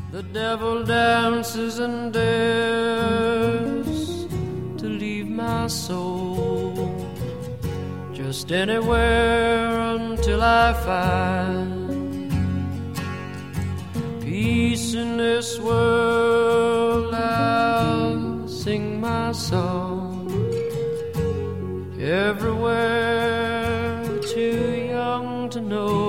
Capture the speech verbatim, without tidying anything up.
The devil dances and dares to leave my soul just anywhere until I find peace in this world. I'll sing my song everywhere, too young to know